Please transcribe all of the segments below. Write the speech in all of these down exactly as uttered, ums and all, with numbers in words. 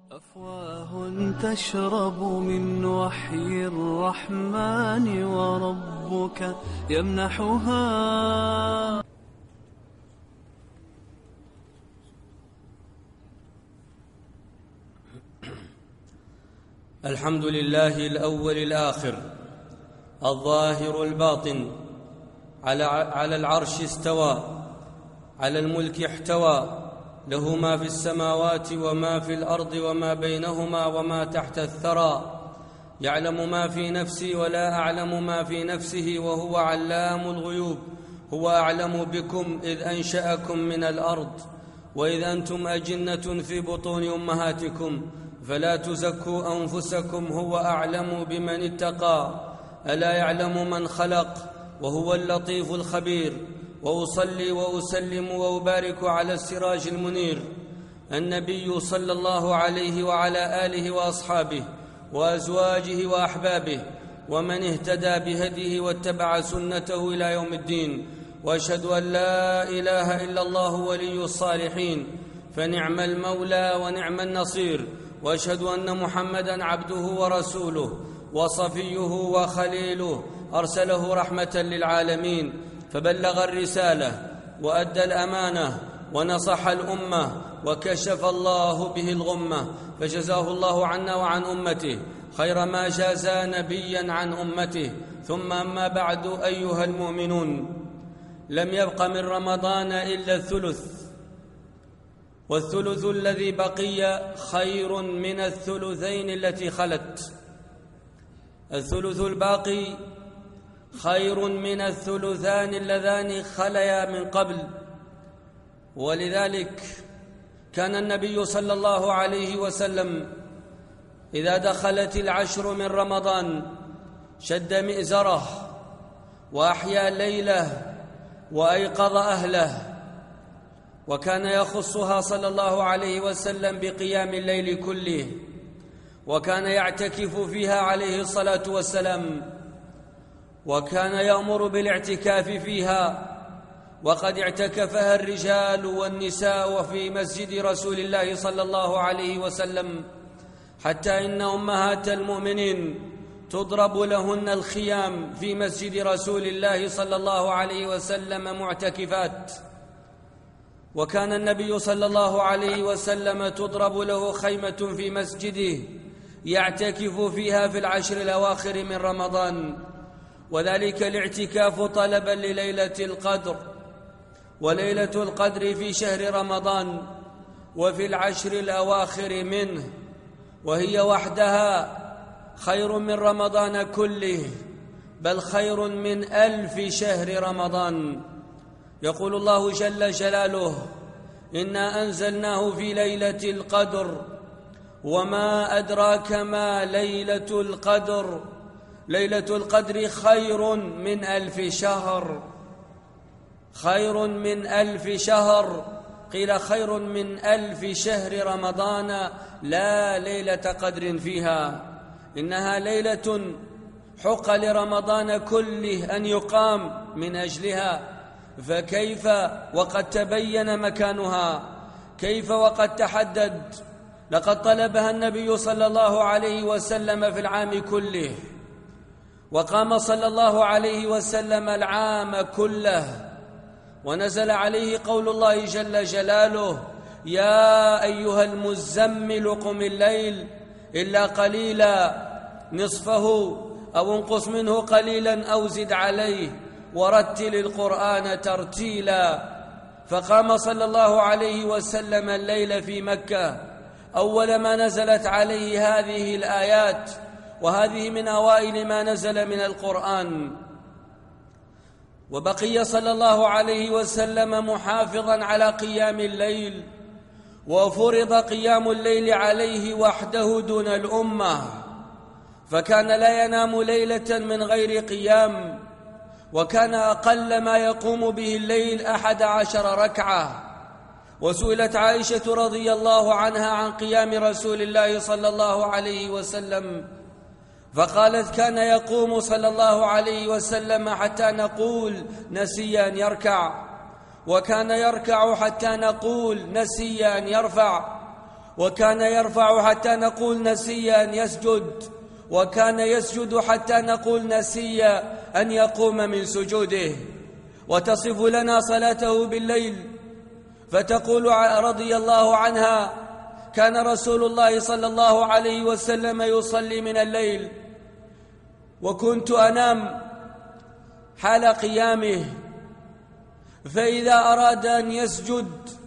أفواه تشرب من وحي الرحمن وربك يمنحها. الحمد لله الأول الآخر الظاهر الباطن، على على العرش استوى، على الملك احتوى، له ما في السماوات وما في الأرض وما بينهما وما تحت الثرى، يعلم ما في نفسي ولا أعلم ما في نفسه وهو علام الغيوب. هو أعلم بكم إذ أنشأكم من الأرض وإذ أنتم أجنة في بطون أمهاتكم، فلا تزكوا أنفسكم، هو أعلم بمن اتقى. ألا يعلم من خلق وهو اللطيف الخبير. وأصلي وأسلم وأبارك على السراج المنير النبي صلى الله عليه وعلى آله وأصحابه وأزواجه وأحبابه ومن اهتدى بهديه واتبع سنته إلى يوم الدين. وأشهد أن لا إله إلا الله ولي الصالحين، فنعم المولى ونعم النصير. وأشهد أن محمدًا عبده ورسوله وصفيه وخليله، أرسله رحمة للعالمين، فبلغ الرسالة وأدى الأمانة ونصح الأمة وكشف الله به الغمة، فجزاه الله عنا وعن أمته خير ما جازى نبيا عن أمته. ثم أما بعد، أيها المؤمنون، لم يبق من رمضان إلا الثلث، والثلث الذي بقي خير من الثلثين التي خلت. الثلث الباقي خير من الثلثان اللذان خليا من قبل. ولذلك كان النبي صلى الله عليه وسلم إذا دخلت العشر من رمضان شد مئزره وأحيا ليله وأيقظ أهله، وكان يخصها صلى الله عليه وسلم بقيام الليل كله، وكان يعتكف فيها عليه الصلاة والسلام، وكان يأمر بالاعتكاف فيها، وقد اعتكفها الرجال والنساء في مسجد رسول الله صلى الله عليه وسلم، حتى إن أمهات المؤمنين تضرب لهن الخيام في مسجد رسول الله صلى الله عليه وسلم معتكفات. وكان النبي صلى الله عليه وسلم تضرب له خيمة في مسجده يعتكف فيها في العشر الأواخر من رمضان، وذلك الاعتكاف طلبا لليلة القدر. وليلة القدر في شهر رمضان وفي العشر الأواخر منه، وهي وحدها خير من رمضان كله، بل خير من ألف شهر رمضان. يقول الله جل جلاله: إنا أنزلناه في ليلة القدر وما أدراك ما ليلة القدر، ليلة القدر خير من ألف شهر، خير من ألف شهر. قيل خير من ألف شهر رمضان لا ليلة قدر فيها. إنها ليلة حق لرمضان كله أن يقام من أجلها، فكيف وقد تبين مكانها؟ كيف وقد تحدد؟ لقد طلبها النبي صلى الله عليه وسلم في العام كله، وقام صلى الله عليه وسلم العام كله، ونزل عليه قول الله جل جلاله: يا أيها المزمل قم الليل إلا قليلا نصفه أو انقص منه قليلا أو زد عليه ورتل القرآن ترتيلا. فقام صلى الله عليه وسلم الليل في مكة أول ما نزلت عليه هذه الآيات، وهذه من أوائل ما نزل من القرآن. وبقي صلى الله عليه وسلم محافظا على قيام الليل، وفرض قيام الليل عليه وحده دون الأمة، فكان لا ينام ليلة من غير قيام، وكان أقل ما يقوم به الليل أحد عشر ركعة. وسئلت عائشة رضي الله عنها عن قيام رسول الله صلى الله عليه وسلم، فقالت: كان يقوم صلى الله عليه وسلم حتى نقول نسي أن يركع، وكان يركع حتى نقول نسي أن يرفع، وكان يرفع حتى نقول نسي أن يسجد، وكان يسجد حتى نقول نسي أن يقوم من سجوده. وتصف لنا صلاته بالليل فتقول رضي الله عنها: كان رسول الله صلى الله عليه وسلم يصلي من الليل وكنت أنام حال قيامه، فإذا أراد أن يسجد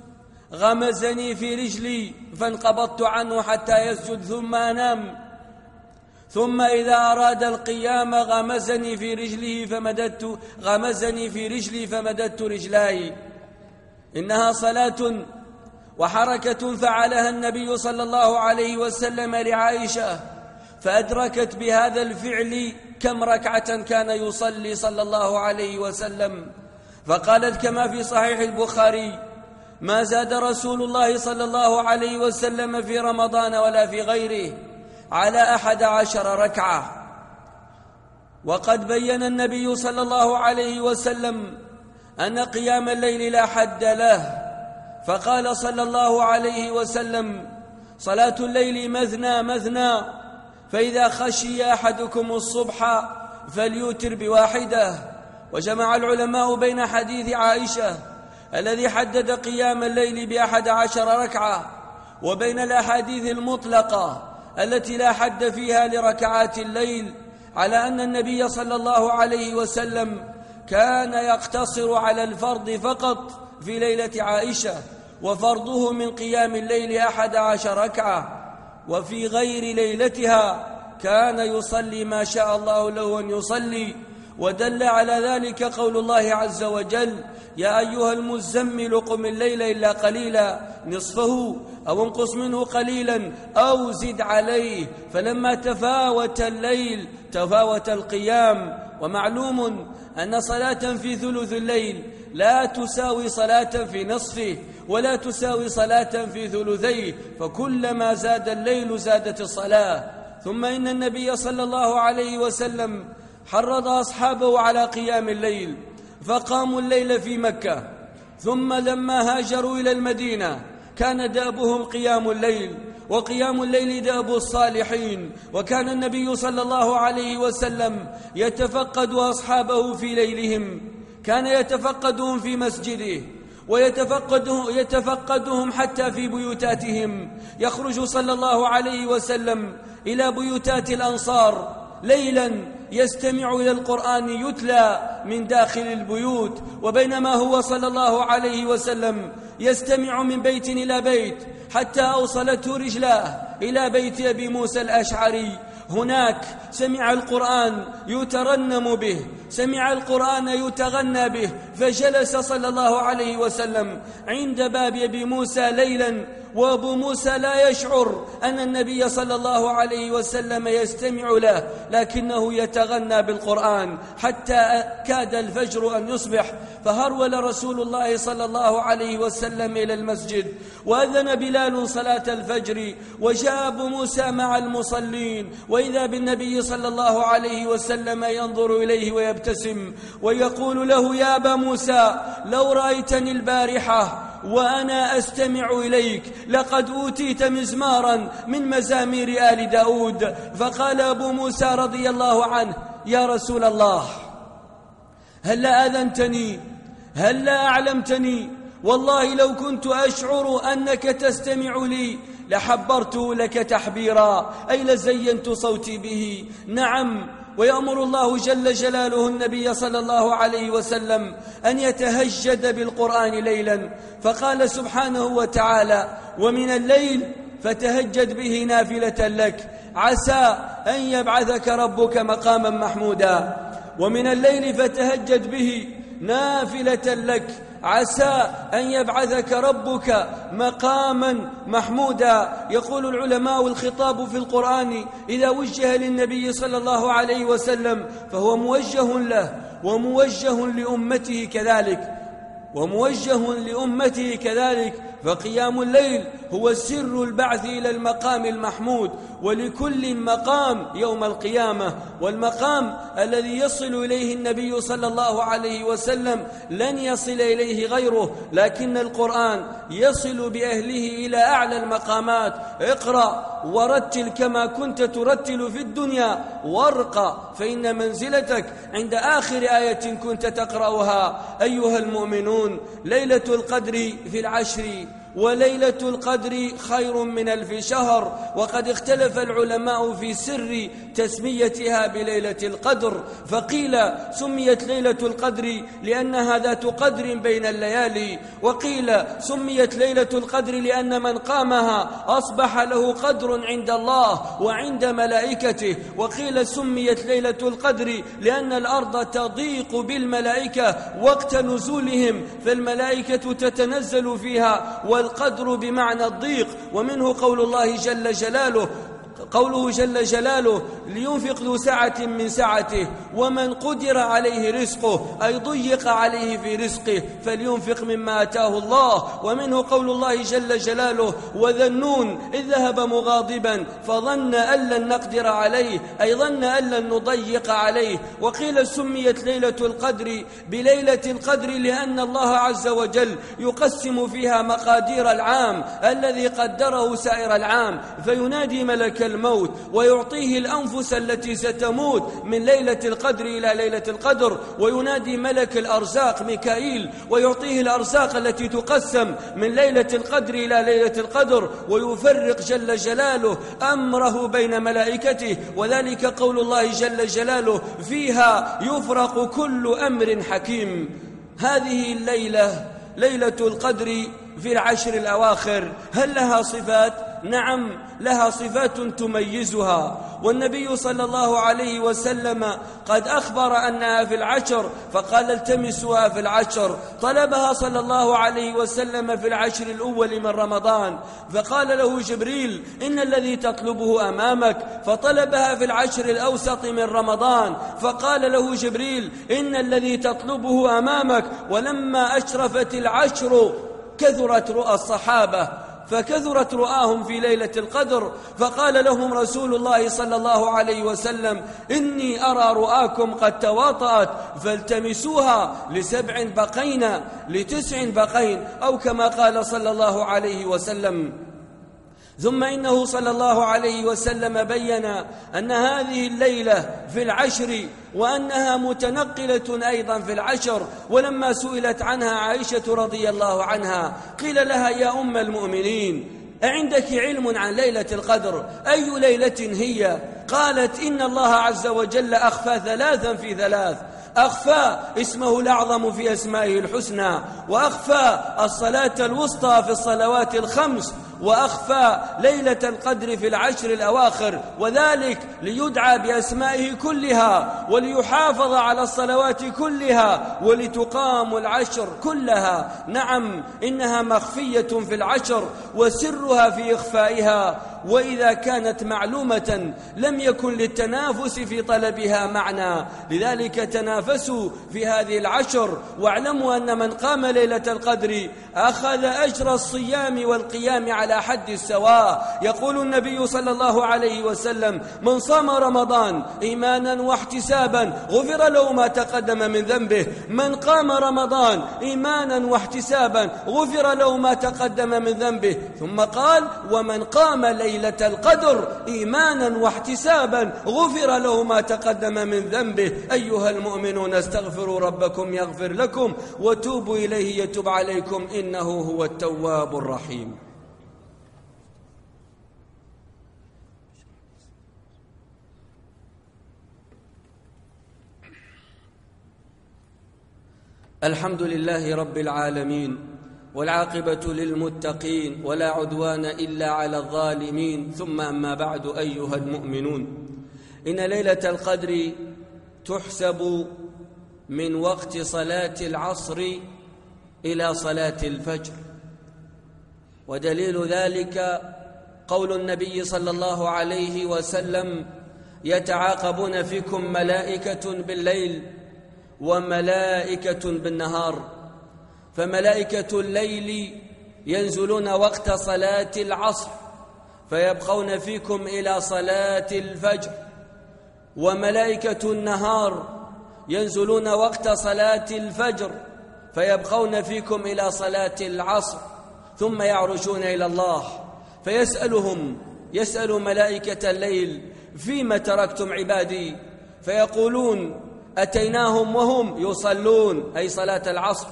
غمزني في رجلي فانقبضت عنه حتى يسجد ثم أنام، ثم إذا أراد القيام غمزني في رجله فمددت غمزني في رجلي فمددت رجلاي. إنها صلاة وحركة فعلها النبي صلى الله عليه وسلم لعائشة، فأدركت بهذا الفعل كم ركعة كان يصلي صلى الله عليه وسلم، فقالت كما في صحيح البخاري: ما زاد رسول الله صلى الله عليه وسلم في رمضان ولا في غيره على أحد عشر ركعة. وقد بين النبي صلى الله عليه وسلم أن قيام الليل لا حد له، فقال صلى الله عليه وسلم: صلاة الليل مثنى مثنى، فإذا خشي أحدكم الصبح فليوتر بواحدة. وجمع العلماء بين حديث عائشة الذي حدد قيام الليل بأحد عشر ركعة وبين الأحاديث المطلقة التي لا حد فيها لركعات الليل، على أن النبي صلى الله عليه وسلم كان يقتصر على الفرض فقط في ليلة عائشة، وفرضه من قيام الليل أحد عشر ركعة، وفي غير ليلتها كان يصلي ما شاء الله له أن يصلي. ودل على ذلك قول الله عز وجل: يا أيها المزمل قم الليل إلا قليلا نصفه أو انقص منه قليلا أو زد عليه. فلما تفاوت الليل تفاوت القيام. ومعلوم أن صلاة في ثلث الليل لا تساوي صلاة في نصفه ولا تساوي صلاة في ثلثيه، فكلما زاد الليل زادت الصلاة. ثم إن النبي صلى الله عليه وسلم حرض أصحابه على قيام الليل، فقاموا الليل في مكة، ثم لما هاجروا إلى المدينة كان دأبهم قيام الليل، وقيام الليل دأب الصالحين. وكان النبي صلى الله عليه وسلم يتفقد أصحابه في ليلهم، كان يتفقدهم في مسجده ويتفقدهم يتفقدهم حتى في بيوتاتهم. يخرج صلى الله عليه وسلم إلى بيوتات الأنصار ليلا يستمع إلى القرآن يتلى من داخل البيوت، وبينما هو صلى الله عليه وسلم يستمع من بيت إلى بيت حتى أوصلته رجلاه إلى بيت أبي موسى الأشعري. هناك سمع القرآن يترنم به، سمع القرآن يتغنى به، فجلس صلى الله عليه وسلم عند باب أبي موسى ليلا، وأبو موسى لا يشعر أن النبي صلى الله عليه وسلم يستمع له، لكنه يتغنى بالقرآن حتى كاد الفجر أن يصبح. فهرول رسول الله صلى الله عليه وسلم إلى المسجد، وأذن بلال صلاة الفجر، وجاء أبو موسى مع المصلين، وإذا بالنبي صلى الله عليه وسلم ينظر إليه ويبتسم ويقول له: يا أبا موسى، لو رأيتني البارحة وأنا أستمع إليك لقد أوتيت مزمارا من مزامير آل داود. فقال أبو موسى رضي الله عنه: يا رسول الله، هلا أذنتني، هلا أعلمتني، والله لو كنت أشعر أنك تستمع لي لحبرته لك تحبيرا، أي لزينت صوتي به. نعم، ويأمر الله جل جلاله النبي صلى الله عليه وسلم أن يتهجد بالقرآن ليلا، فقال سبحانه وتعالى: ومن الليل فتهجد به نافلة لك عسى أن يبعثك ربك مقاما محمودا. ومن الليل فتهجد به نافلة لك عسى أن يبعثك ربك مقاما محمودا. يقول العلماء: الخطاب في القرآن إذا وجه للنبي صلى الله عليه وسلم فهو موجه له وموجه لأمته كذلك وموجه لأمته كذلك فقيام الليل هو سر البعث إلى المقام المحمود، ولكل مقام يوم القيامة، والمقام الذي يصل إليه النبي صلى الله عليه وسلم لن يصل إليه غيره، لكن القرآن يصل بأهله إلى أعلى المقامات. اقرأ ورتل كما كنت ترتل في الدنيا وارقى، فإن منزلتك عند آخر آية كنت تقرأها. أيها المؤمنون، ليلة القدر في العشر، وليلة القدر خير من ألف شهر، وقد اختلف العلماء في سر تسميتها بليلة القدر، فقيل سميت ليلة القدر لأنها ذات قدر بين الليالي، وقيل سميت ليلة القدر لأن من قامها أصبح له قدر عند الله وعند ملائكته، وقيل سميت ليلة القدر لأن الأرض تضيق بالملائكة وقت نزولهم، فالملائكة تتنزل فيها، والقدر بمعنى الضيق. ومنه قول الله جل جلاله قوله جل جلاله لينفق ذو سعة من سعته ومن قدر عليه رزقه، أي ضيق عليه في رزقه فلينفق مما آتاه الله. ومنه قول الله جل جلاله وذا النون إذ ذهب مغاضبا فظن أن لن نقدر عليه، أي ظن أن لن نضيق عليه. وقيل سميت ليلة القدر بليلة القدر لأن الله عز وجل يقسم فيها مقادير العام الذي قدره سائر العام، فينادي ملك الموت ويعطيه الأنفس التي ستموت من ليلة القدر إلى ليلة القدر، وينادي ملك الأرزاق ميكائيل ويعطيه الأرزاق التي تقسم من ليلة القدر إلى ليلة القدر، ويفرق جل جلاله أمره بين ملائكته، وذلك قول الله جل جلاله فيها يفرق كل أمر حكيم. هذه الليلة ليلة القدر في العشر الأواخر، هل لها صفات؟ نعم، لها صفات تميزها، والنبي صلى الله عليه وسلم قد أخبر أنها في العشر فقال التمسوها في العشر. طلبها صلى الله عليه وسلم في العشر الأول من رمضان، فقال له جبريل إن الذي تطلبه أمامك، فطلبها في العشر الأوسط من رمضان، فقال له جبريل إن الذي تطلبه أمامك. ولما أشرفت العشر كثرت رؤى الصحابة، فكثرت رؤاهم في ليلة القدر، فقال لهم رسول الله صلى الله عليه وسلم إني أرى رؤاكم قد تواطأت فالتمسوها لسبع بقين لتسع بقين، أو كما قال صلى الله عليه وسلم. ثم إنه صلى الله عليه وسلم بيّن أن هذه الليلة في العشر وأنها متنقلة أيضا في العشر. ولما سئلت عنها عائشة رضي الله عنها قيل لها يا أم المؤمنين أعندك علم عن ليلة القدر؟ أي ليلة هي؟ قالت إن الله عز وجل أخفى ثلاثا في ثلاث، أخفى اسمه الأعظم في أسمائه الحسنى، وأخفى الصلاة الوسطى في الصلوات الخمس، وأخفى ليلة القدر في العشر الأواخر، وذلك ليدعى بأسمائه كلها وليحافظ على الصلوات كلها ولتقام العشر كلها. نعم، إنها مخفية في العشر وسرها في إخفائها، وإذا كانت معلومة لم يكن للتنافس في طلبها معنى، لذلك تنافسوا في هذه العشر، واعلموا أن من قام ليلة القدر أخذ أجر الصيام والقيام على حد السواء. يقول النبي صلى الله عليه وسلم من صام رمضان إيمانا واحتسابا غفر له ما تقدم من ذنبه، من قام رمضان إيمانا واحتسابا غفر له ما تقدم من ذنبه. ثم قال ومن قام ليلة القدر إيمانا واحتسابا غفر له ما تقدم من ذنبه. أيها المؤمنون استغفروا ربكم يغفر لكم وتوبوا إليه يتوب عليكم إنه هو التواب الرحيم. الحمد لله رب العالمين، والعاقبة للمتقين، ولا عدوان إلا على الظالمين. ثم أما بعد، أيها المؤمنون، إن ليلة القدر تحسب من وقت صلاة العصر إلى صلاة الفجر، ودليل ذلك قول النبي صلى الله عليه وسلم يتعاقبون فيكم ملائكة بالليل وملائكة بالنهار، فملائكة الليل ينزلون وقت صلاة العصر فيبقون فيكم إلى صلاة الفجر، وملائكة النهار ينزلون وقت صلاة الفجر فيبقون فيكم إلى صلاة العصر، ثم يعرجون إلى الله فيسألهم يسأل ملائكة الليل: فيما تركتم عبادي؟ فيقولون: أتيناهم وهم يصلون أي صلاة العصر،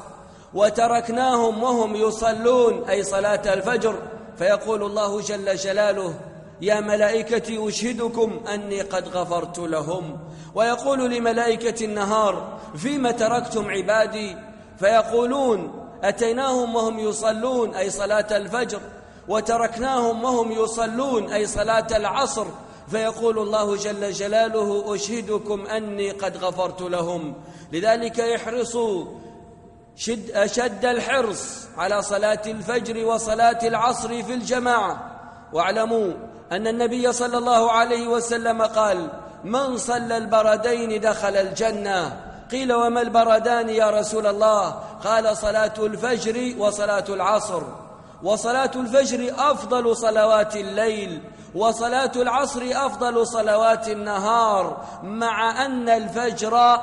وتركناهم وهم يصلون أي صلاة الفجر. فيقول الله جل جلاله: يا ملائكتي أشهدكم أني قد غفرت لهم. ويقول لملائكة النهار: فيما تركتم عبادي؟ فيقولون: أتيناهم وهم يصلون أي صلاة الفجر، وتركناهم وهم يصلون أي صلاة العصر. فيقول الله جل جلاله: أشهدكم أني قد غفرت لهم. لذلك يحرصوا شد أشد الحرص على صلاة الفجر وصلاة العصر في الجماعة. واعلموا أن النبي صلى الله عليه وسلم قال: من صلى البردين دخل الجنة. قيل: وما البردان يا رسول الله؟ قال: صلاة الفجر وصلاة العصر. وصلاة الفجر أفضل صلوات الليل، وصلاة العصر أفضل صلوات النهار، مع أن الفجر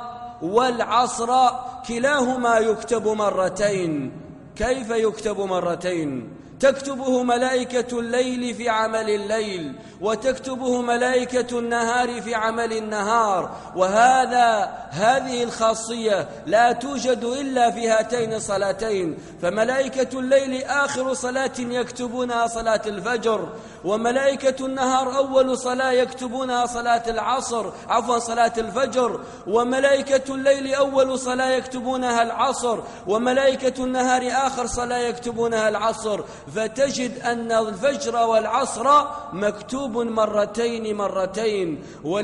والعصر كلاهما يكتب مرتين. كيف يكتب مرتين؟ تكتبه ملائكة الليل في عمل الليل، وتكتبه ملائكة النهار في عمل النهار. وهذا هذه الخاصية لا توجد إلا في هاتين الصلاتين. فملائكة الليل آخر صلاة يكتبونها صلاة الفجر، وملائكة النهار أول صلاة يكتبونها صلاة العصر عفوا صلاة الفجر، وملائكة الليل أول صلاة يكتبونها العصر، وملائكة النهار آخر صلاة يكتبونها العصر. فتجد أن الفجر والعصر مكتوب مرتين مرتين.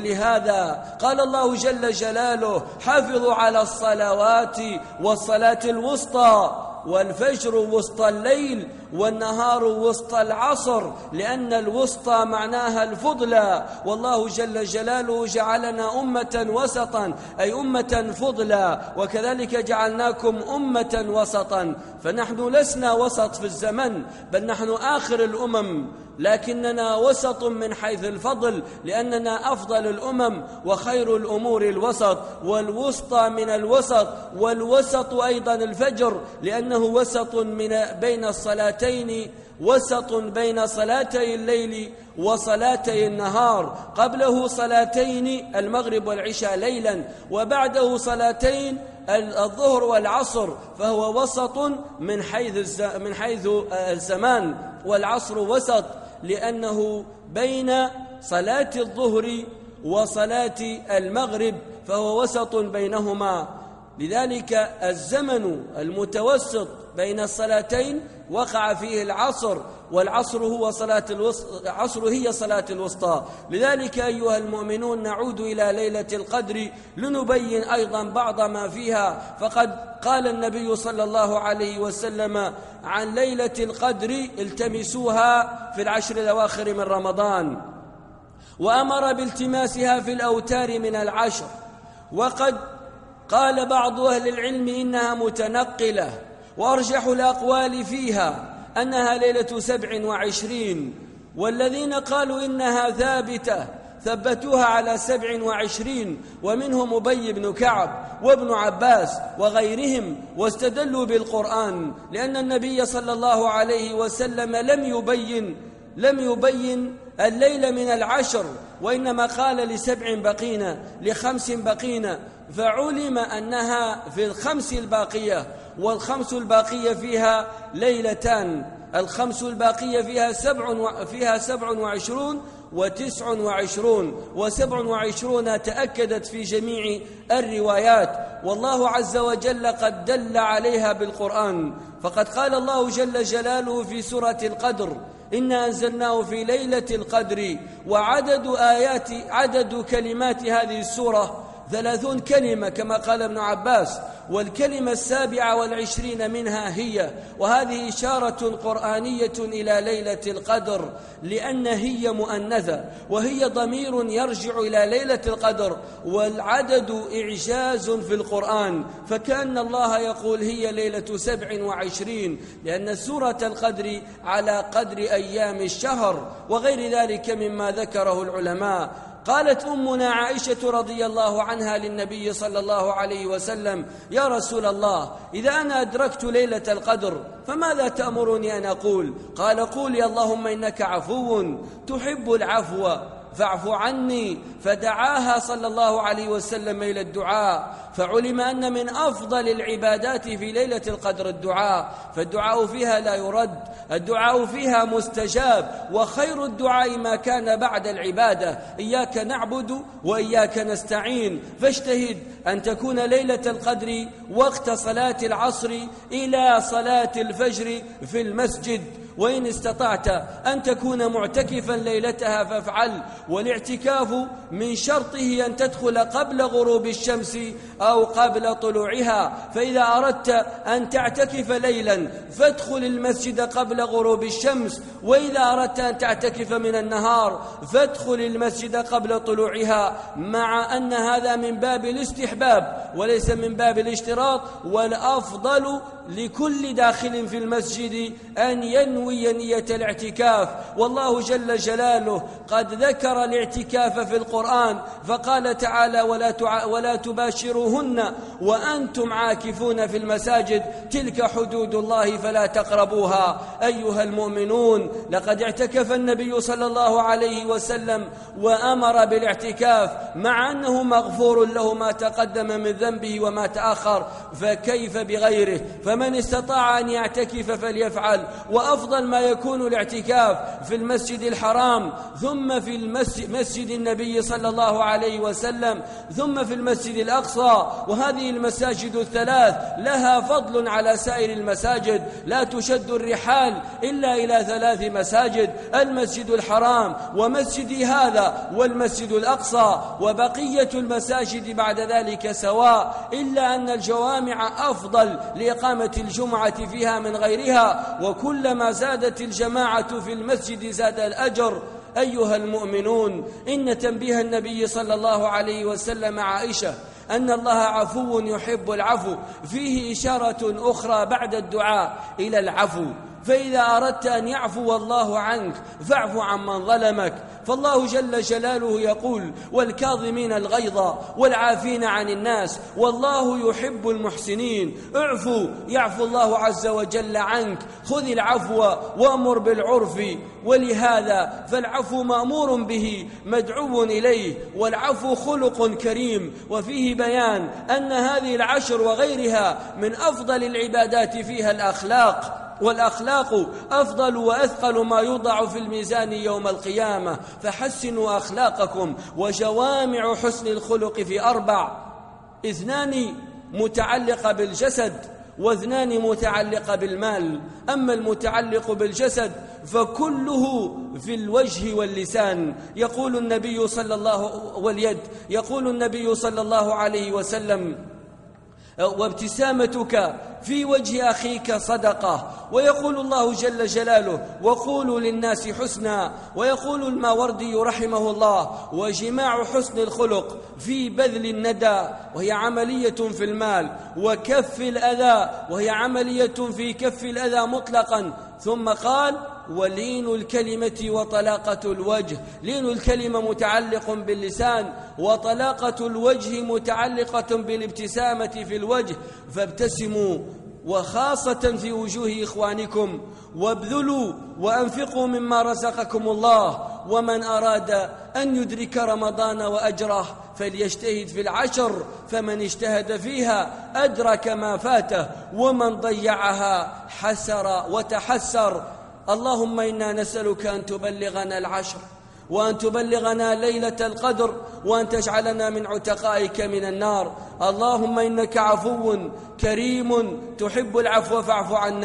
ولهذا قال الله جل جلاله: حافظوا على الصلوات والصلاة الوسطى، والفجر وسط الليل والنهار وسط العصر، لأن الوسطى معناها الفضلى. والله جل جلاله جعلنا أمة وسطا أي أمة فضلى، وكذلك جعلناكم أمة وسطا. فنحن لسنا وسط في الزمن، بل نحن آخر الأمم، لكننا وسط من حيث الفضل، لأننا أفضل الأمم وخير الأمور الوسط، والوسطى من الوسط، والوسط أيضا الفجر، لأنه وسط من بين الصلاتين، وسط بين صلاتي الليل وصلاتي النهار. قبله صلاتين المغرب والعشاء ليلا، وبعده صلاتين الظهر والعصر، فهو وسط من حيث من حيث الزمان. والعصر وسط لأنه بين صلاة الظهر وصلاة المغرب، فهو وسط بينهما. لذلك الزمن المتوسط بين الصلاتين وقع فيه العصر، والعصر هو صلاة الوسطى، العصر هي صلاة الوسطى. لذلك أيها المؤمنون نعود إلى ليلة القدر لنبين أيضا بعض ما فيها. فقد قال النبي صلى الله عليه وسلم عن ليلة القدر: التمسوها في العشر الأواخر من رمضان، وأمر بالتماسها في الأوتار من العشر. وقد قال بعض أهل العلم إنها متنقلة، وأرجح الأقوال فيها أنها ليلة سبع وعشرين، والذين قالوا إنها ثابتة ثبتوها على سبع وعشرين، ومنهم أبي بن كعب وابن عباس وغيرهم، واستدلوا بالقرآن، لأن النبي صلى الله عليه وسلم لم يبين لم يبين الليل من العشر، وإنما قال لسبع بقين لخمس بقين، فعلم أنها في الخمس الباقية، والخمس الباقية فيها ليلتان، الخمس الباقية فيها سبع و... فيها سبع وعشرون وتسع وعشرون، وسبع وعشرون تأكدت في جميع الروايات، والله عز وجل قد دل عليها بالقرآن. فقد قال الله جل جلاله في سورة القدر: إنا أنزلناه في ليلة القدر. وعدد آيات عدد كلمات هذه السورة ثلاثون كلمة كما قال ابن عباس، والكلمة السابعة والعشرين منها هي، وهذه إشارة قرآنية إلى ليلة القدر، لأن هي مؤنثة وهي ضمير يرجع إلى ليلة القدر، والعدد إعجاز في القرآن، فكأن الله يقول هي ليلة سبع وعشرين، لأن سورة القدر على قدر أيام الشهر، وغير ذلك مما ذكره العلماء. قالت أمنا عائشة رضي الله عنها للنبي صلى الله عليه وسلم: يا رسول الله، إذا أنا أدركت ليلة القدر فماذا تأمرني أن أقول؟ قال: قولي اللهم إنك عفو تحب العفو فاعف عني. فدعاها صلى الله عليه وسلم إلى الدعاء، فعلم أن من أفضل العبادات في ليلة القدر الدعاء، فالدعاء فيها لا يرد، الدعاء فيها مستجاب، وخير الدعاء ما كان بعد العبادة. إياك نعبد وإياك نستعين، فاجتهد أن تكون ليلة القدر وقت صلاة العصر إلى صلاة الفجر في المسجد، وإن استطعت أن تكون معتكفا ليلتها فافعل. والاعتكاف من شرطه أن تدخل قبل غروب الشمس أو قبل طلوعها، فإذا أردت أن تعتكف ليلا فادخل المسجد قبل غروب الشمس، وإذا أردت أن تعتكف من النهار فادخل المسجد قبل طلوعها، مع أن هذا من باب الاستحباب وليس من باب الاشتراط. والأفضل لكل داخل في المسجد أن ينوي نية الاعتكاف، والله جل جلاله قد ذكر الاعتكاف في القرآن، فقال تعالى: ولا, تع... ولا تباشروهن وأنتم عاكفون في المساجد تلك حدود الله فلا تقربوها. أيها المؤمنون، لقد اعتكف النبي صلى الله عليه وسلم وأمر بالاعتكاف، مع أنه مغفور له ما تقدم من ذنبه وما تأخر، فكيف بغيره؟ فمن استطاع أن يعتكف فليفعل. وأفضل ما يكون الاعتكاف في المسجد الحرام، ثم في المسجد مسجد النبي صلى الله عليه وسلم، ثم في المسجد الأقصى. وهذه المساجد الثلاث لها فضل على سائر المساجد، لا تشد الرحال إلا إلى ثلاث مساجد: المسجد الحرام ومسجد هذا والمسجد الأقصى، وبقية المساجد بعد ذلك سواء، إلا أن الجوامع أفضل لإقامة الجمعة فيها من غيرها، وكلما زادت الجماعة في المسجد زاد الأجر. أيها المؤمنون، إن تنبيه النبي صلى الله عليه وسلم عائشة أن الله عفو يحب العفو فيه إشارة أخرى بعد الدعاء إلى العفو، فإذا أردت أن يعفو الله عنك فاعف عمن ظلمك، فالله جل جلاله يقول: والكاظمين الغيظ والعافين عن الناس والله يحب المحسنين. اعفوا يعفو الله عز وجل عنك، خذ العفو وأمر بالعرف. ولهذا فالعفو مأمور به مدعو إليه، والعفو خلق كريم، وفيه بيان أن هذه العشر وغيرها من أفضل العبادات فيها الأخلاق، والأخلاق أفضل وأثقل ما يوضع في الميزان يوم القيامة، فحسنوا أخلاقكم. وجوامع حسن الخلق في أربع: اثنان متعلقة بالجسد، واثنان متعلقة بالمال. أما المتعلق بالجسد فكله في الوجه واللسان، يقول النبي صلى الله واليد يقول النبي صلى الله عليه وسلم: وابتسامتك في وجه أخيك صدقة. ويقول الله جل جلاله: وقولوا للناس حسنا. ويقول الماوردي رحمه الله: وجماع حسن الخلق في بذل الندى وهي عملية في المال، وكف الأذى وهي عملية في كف الأذى مطلقا. ثم قال: ولين الكلمة وطلاقة الوجه. لين الكلمة متعلق باللسان، وطلاقة الوجه متعلقة بالابتسامة في الوجه، فابتسموا، وخاصة في وجوه إخوانكم، وابذلوا وأنفقوا مما رزقكم الله. ومن أراد أن يدرك رمضان وأجره فليجتهد في العشر، فمن اجتهد فيها أدرك ما فاته، ومن ضيعها حسر وتحسر. اللهم إنا نسألك أن تبلغنا العشر، وأن تبلغنا ليلة القدر، وأن تجعلنا من عتقائك من النار. اللهم إنك عفو كريم تحب العفو فاعف عنا.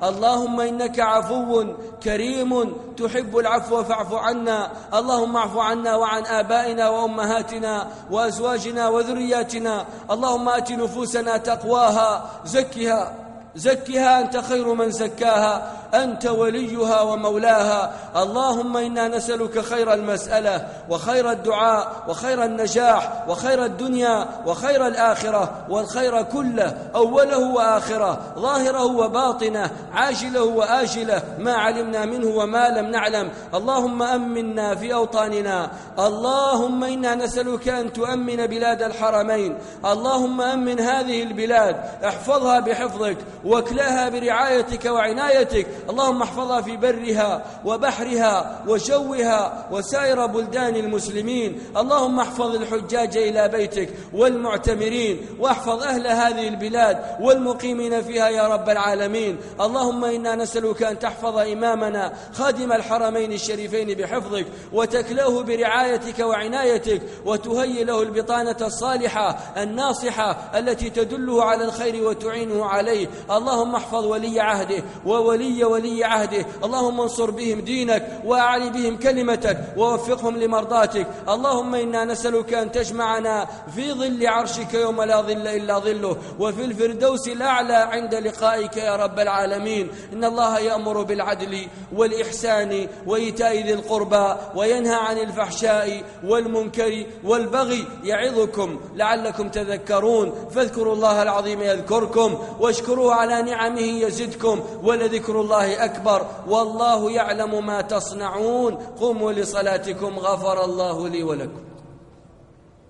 اللهم إنك عفو كريم تحب العفو فاعف عنا. اللهم اعف عنا وعن آبائنا وأمهاتنا وأزواجنا وذرياتنا. اللهم آت نفوسنا تقواها، زكها زكها أنت خير من زكاها، أنت وليها ومولاها. اللهم إنا نسألك خير المسألة وخير الدعاء وخير النجاح وخير الدنيا وخير الآخرة، والخير كله أوله وآخره، ظاهره وباطنه، عاجله وآجله، ما علمنا منه وما لم نعلم. اللهم أمنا في أوطاننا. اللهم إنا نسألك أن تؤمن بلاد الحرمين. اللهم أمن هذه البلاد، احفظها بحفظك واكلاها برعايتك وعنايتك. اللهم احفظها في برها وبحرها وجوها وسائر بلدان المسلمين. اللهم احفظ الحجاج إلى بيتك والمعتمرين، واحفظ أهل هذه البلاد والمقيمين فيها يا رب العالمين. اللهم إنا نسألك أن تحفظ إمامنا خادم الحرمين الشريفين بحفظك، وتكلاه برعايتك وعنايتك، وتهيئ له البطانة الصالحة الناصحة التي تدله على الخير وتعينه عليه. اللهم احفظ ولي عهده وولي ولي عهده. اللهم انصر بهم دينك وأعلي بهم كلمتك ووفقهم لمرضاتك. اللهم إنا نسألك أن تجمعنا في ظل عرشك يوم لا ظل إلا ظله، وفي الفردوس الأعلى عند لقائك يا رب العالمين. إن الله يأمر بالعدل والإحسان وإيتاء ذي القربى وينهى عن الفحشاء والمنكر والبغي يعظكم لعلكم تذكرون. فاذكروا الله العظيم يذكركم، واشكروه على نعمه يزدكم، ولذكر الله أكبر، والله يعلم ما تصنعون. قوموا لصلاتكم، غفر الله لي ولكم.